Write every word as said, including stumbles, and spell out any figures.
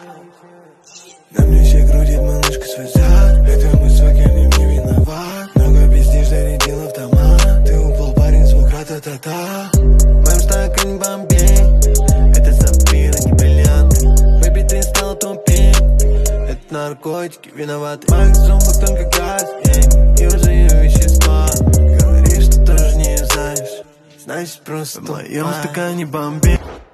На мне все крутит, малышка, свой зад. Это мы с вакием не виноват. Много пиздишь, зарядил автомат. Ты упал, парень, звук ра-та-та-та. В моем стакане бомбей. Это сапфир, а не бриллиант. Бэби, ты стала тупее. Это наркотики виноваты. В моих зубах только газ, эй. Юзаю вещества. Говоришь, что тоже не знаешь. Значит, просто в моем стакане бомбей.